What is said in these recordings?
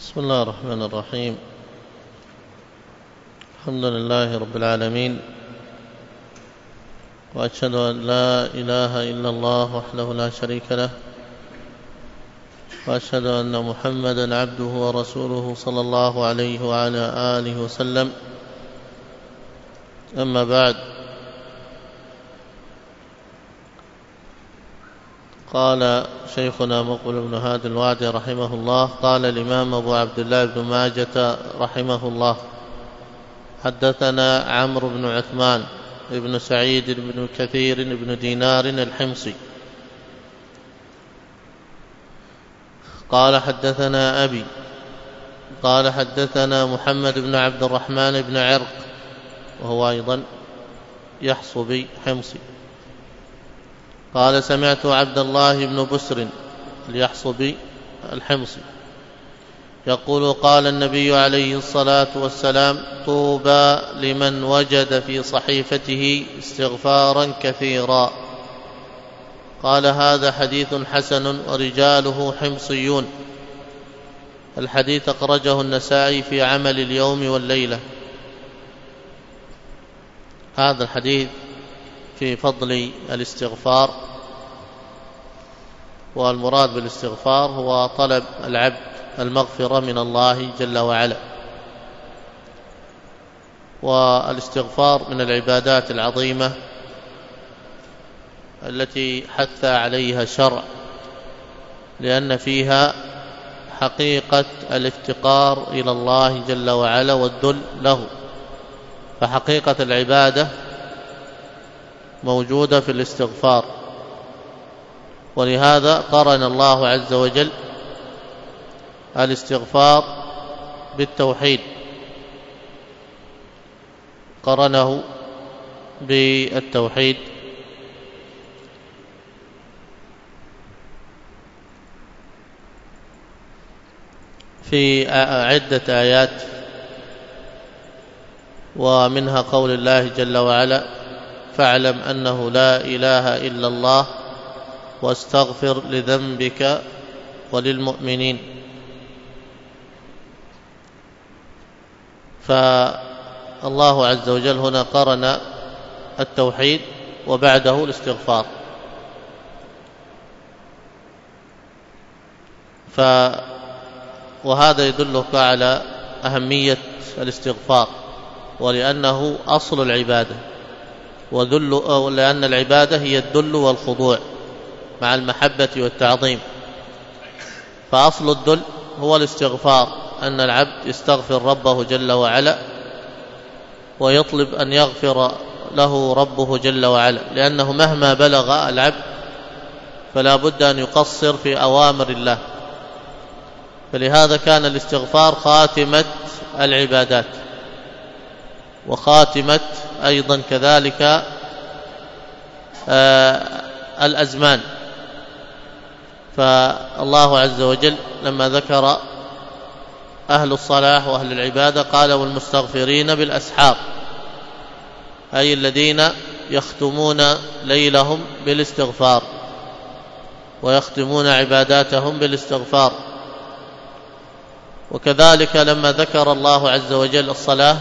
بسم الله الرحمن الرحيم. الحمد لله رب العالمين، وأشهد أن لا إله إلا الله وحده لا شريك له، وأشهد أن محمدا عبده ورسوله صلى الله عليه وعلى آله وسلم. أما بعد، قال شيخنا مقبل بن هادي الوادي رحمه الله: قال الإمام أبو عبد الله بن ماجة رحمه الله: حدثنا عمرو بن عثمان بن سعيد بن كثير بن دينار الحمصي قال حدثنا أبي قال حدثنا محمد بن عبد الرحمن بن عرق، وهو أيضا يحصبي حمصي، قال سمعت عبد الله بن بسر اليحصبي الحمصي يقول: قال النبي عليه الصلاة والسلام: طوبى لمن وجد في صحيفته استغفارا كثيرا. قال: هذا حديث حسن ورجاله حمصيون. الحديث أخرجه النسائي في عمل اليوم والليلة. هذا الحديث في فضل الاستغفار، والمراد بالاستغفار هو طلب العبد المغفرة من الله جل وعلا، والاستغفار من العبادات العظيمة التي حث عليها الشرع، لأن فيها حقيقة الافتقار إلى الله جل وعلا والذل له، فحقيقة العبادة موجودة في الاستغفار. ولهذا قرن الله عز وجل الاستغفار بالتوحيد، قرنه بالتوحيد في عدة آيات، ومنها قول الله جل وعلا: فاعلم أنه لا إله إلا الله واستغفر لذنبك وللمؤمنين. فالله عز وجل هنا قرن التوحيد وبعده الاستغفار، وهذا يدلك على أهمية الاستغفار، ولأنه أصل العبادة، لأن العبادة هي الذل والخضوع مع المحبة والتعظيم. فأصل الذل هو الاستغفار، أن العبد يستغفر ربه جل وعلا ويطلب أن يغفر له ربه جل وعلا، لأنه مهما بلغ العبد فلا بد أن يقصر في أوامر الله. فلهذا كان الاستغفار خاتمة العبادات، وخاتمة أيضا كذلك الأزمان. فالله عز وجل لما ذكر أهل الصلاح وأهل العبادة قال: والمستغفرين بالأسحار، أي الذين يختمون ليلهم بالاستغفار ويختمون عباداتهم بالاستغفار. وكذلك لما ذكر الله عز وجل الصلاة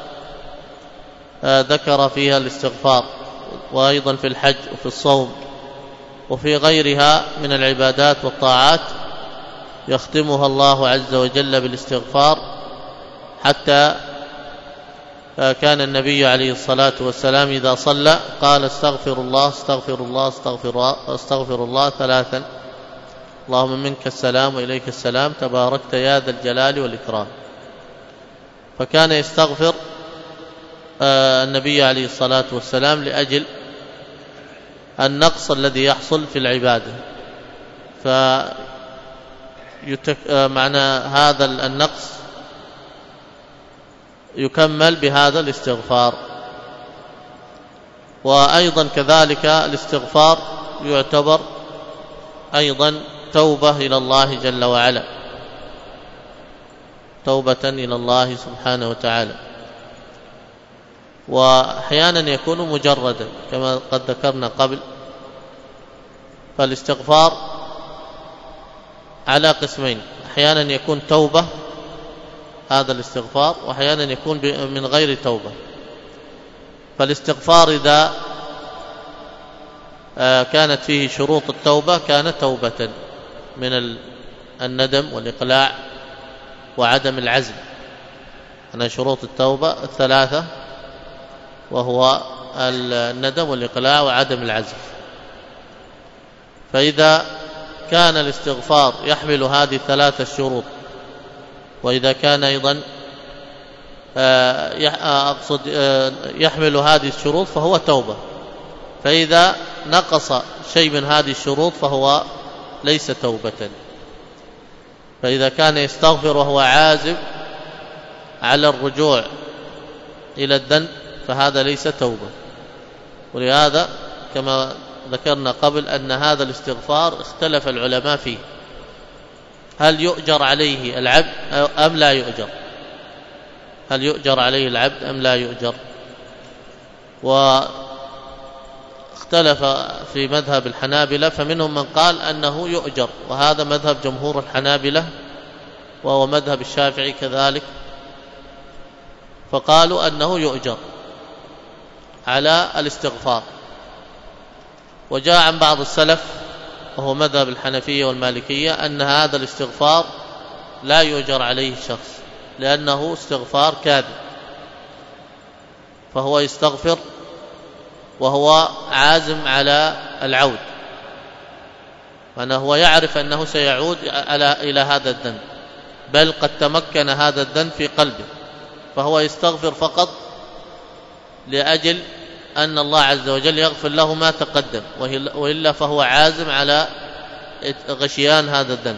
ذكر فيها الاستغفار، وأيضا في الحج وفي الصوم وفي غيرها من العبادات والطاعات يختمها الله عز وجل بالاستغفار. حتى كان النبي عليه الصلاة والسلام إذا صلى قال: استغفر الله استغفر الله استغفر الله ثلاثا، اللهم منك السلام وإليك السلام تباركت يا ذا الجلال والإكرام. فكان يستغفر النبي عليه الصلاة والسلام لأجل النقص الذي يحصل في العبادة، معنى هذا النقص يكمل بهذا الاستغفار. وأيضا كذلك الاستغفار يعتبر أيضا توبة إلى الله جل وعلا، توبة إلى الله سبحانه وتعالى. وأحيانا يكون مجردا كما قد ذكرنا قبل. فالاستغفار على قسمين: أحيانا يكون توبة هذا الاستغفار، وأحيانا يكون من غير توبة. فالاستغفار إذا كانت فيه شروط التوبة كانت توبة من الندم والإقلاع وعدم العزم. أنا شروط التوبة الثلاثة، وهو الندم والإقلاع وعدم العزم. فإذا كان الاستغفار يحمل هذه الثلاثة الشروط، وإذا كان أيضا يحمل هذه الشروط فهو توبة. فإذا نقص شيء من هذه الشروط فهو ليس توبة. فإذا كان يستغفر وهو عازم على الرجوع إلى الذنب فهذا ليس توبة. ولهذا كما ذكرنا قبل أن هذا الاستغفار اختلف العلماء فيه، هل يؤجر عليه العبد أم لا يؤجر؟ هل يؤجر عليه العبد أم لا يؤجر؟ واختلف في مذهب الحنابلة، فمنهم من قال أنه يؤجر، وهذا مذهب جمهور الحنابلة وهو مذهب الشافعي كذلك، فقالوا أنه يؤجر على الاستغفار. وجاء عن بعض السلف وهو مذهب الحنفية والمالكية أن هذا الاستغفار لا يؤجر عليه الشخص، لأنه استغفار كاذب، فهو يستغفر وهو عازم على العود، وأنه هو يعرف أنه سيعود إلى هذا الذنب، بل قد تمكن هذا الذنب في قلبه، فهو يستغفر فقط لأجل أن الله عز وجل يغفر له ما تقدم، وإلا فهو عازم على غشيان هذا الذنب.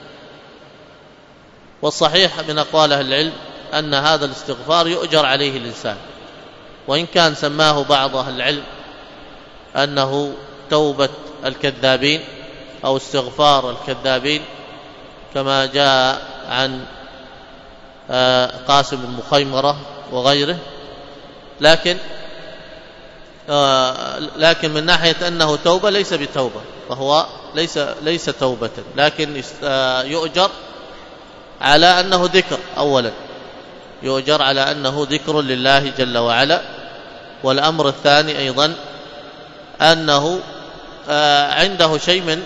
والصحيح من أقوال أهل العلم أن هذا الاستغفار يؤجر عليه الإنسان، وإن كان سماه بعض أهل العلم أنه توبة الكذابين أو استغفار الكذابين، كما جاء عن قاسم بن مخيمرة وغيره، لكن من ناحية أنه توبة ليس بتوبة، فهو ليس توبة، لكن يؤجر على أنه ذكر. أولا يؤجر على أنه ذكر لله جل وعلا. والأمر الثاني أيضا أنه عنده شيء من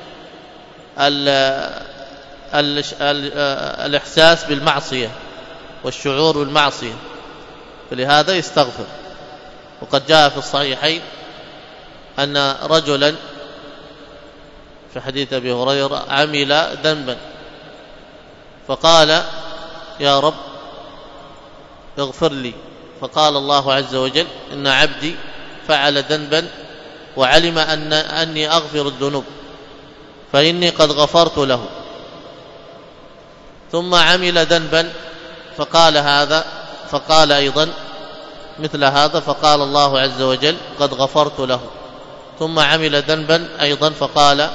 الإحساس بالمعصية والشعور بالمعصية، فلهذا يستغفر. وقد جاء في الصحيحين أن رجلا في حديث أبي هريرة عمل ذنبا فقال يا رب اغفر لي، فقال الله عز وجل إن عبدي فعل ذنبا وعلم أني أغفر الذنوب فإني قد غفرت له. ثم عمل ذنبا فقال أيضا مثل هذا، فقال الله عز وجل قد غفرت له. ثم عمل ذنبا أيضا فقال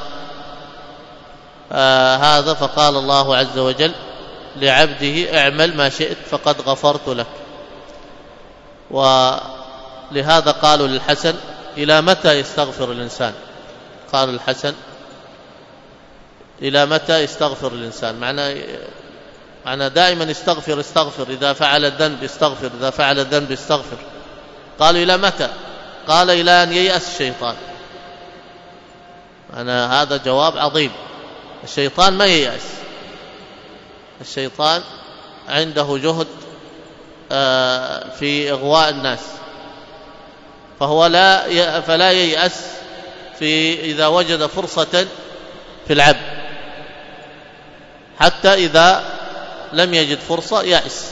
هذا، فقال الله عز وجل لعبده اعمل ما شئت فقد غفرت لك. ولهذا قالوا للحسن إلى متى يستغفر الإنسان؟ قال الحسن إلى متى يستغفر الإنسان؟ معنى دائما استغفر، إذا فعل الذنب يستغفر، إذا فعل الذنب يستغفر. قالوا إلى متى؟ قال إلى أن ييأس الشيطان. هذا جواب عظيم. الشيطان ما ييأس، الشيطان عنده جهد في إغواء الناس، فلا ييأس إذا وجد فرصة في العبد، حتى إذا لم يجد فرصة يأس.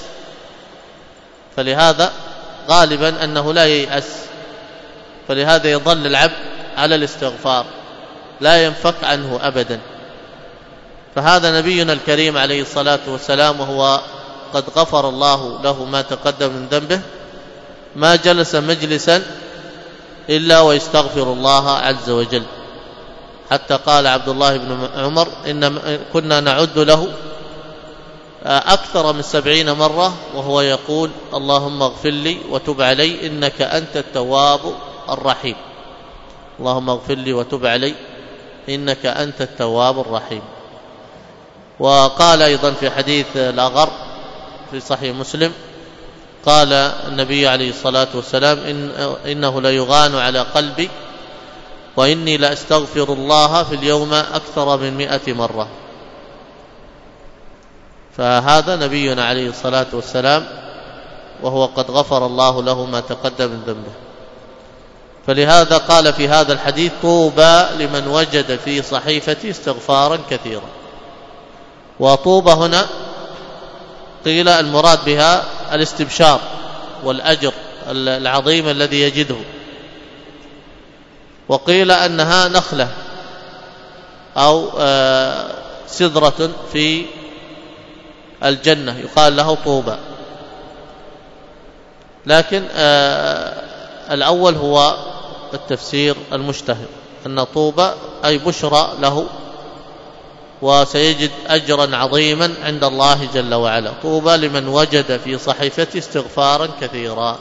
فلهذا غالبا أنه لا ييأس، فلهذا يظل العبد على الاستغفار لا ينفك عنه أبدا. فهذا نبينا الكريم عليه الصلاة والسلام وهو قد غفر الله له ما تقدم من ذنبه ما جلس مجلسا إلا ويستغفر الله عز وجل، حتى قال عبد الله بن عمر إن كنا نعد له أكثر من 70 مرة وهو يقول اللهم اغفر لي وتب علي إنك أنت التواب الرحيم. اللهم اغفر لي وتب علي إنك أنت التواب الرحيم. وقال أيضا في حديث الأغر في صحيح مسلم قال النبي عليه الصلاة والسلام إنه ليغان على قلبي وإني لأستغفر الله في اليوم أكثر من 100 مرة. فهذا نبينا عليه الصلاة والسلام وهو قد غفر الله له ما تقدم من ذنبه. فلهذا قال في هذا الحديث طوبى لمن وجد في صحيفته استغفارا كثيرا. وطوبى هنا قيل المراد بها الاستبشار والأجر العظيم الذي يجده، وقيل أنها نخلة أو سدرة في الجنة يقال له طوبى، لكن الأول هو التفسير المشتهر أن طوبى أي بشرى له وسيجد أجرا عظيما عند الله جل وعلا. طوبى لمن وجد في صحيفته استغفارا كثيرا.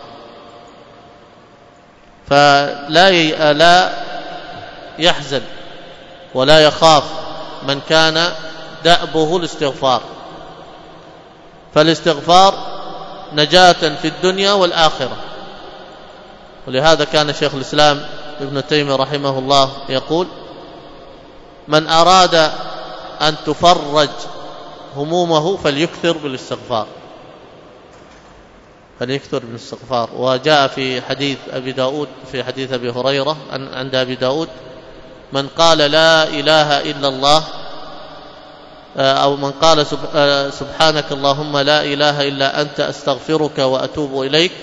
فلا يحزن ولا يخاف من كان دأبه الاستغفار، فالاستغفار نجاة في الدنيا والآخرة. ولهذا كان شيخ الإسلام ابن تيمية رحمه الله يقول: من أراد أن تفرج همومه فليكثر بالاستغفار، فليكثر بالاستغفار. وجاء في حديث أبي داود، في حديث أبي هريرة عند أبي داود: من قال لا إله إلا الله، أو من قال سبحانك اللهم لا إله إلا أنت أستغفرك وأتوب إليك،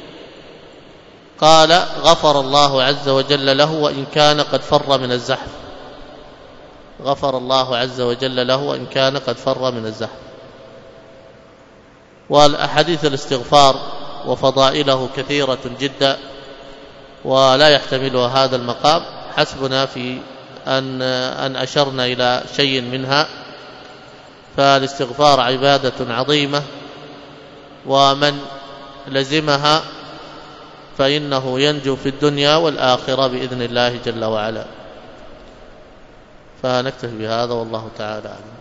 قال غفر الله عز وجل له وإن كان قد فر من الزحف. غفر الله عز وجل له وإن كان قد فر من الزحف. والأحاديث الاستغفار وفضائله كثيرة جدا ولا يحتملها هذا المقام، حسبنا في أن أشرنا إلى شيء منها. فالاستغفار عبادة عظيمة، ومن لزمها فإنه ينجو في الدنيا والآخرة بإذن الله جل وعلا. فنكتفي بهذا والله تعالى أعلم.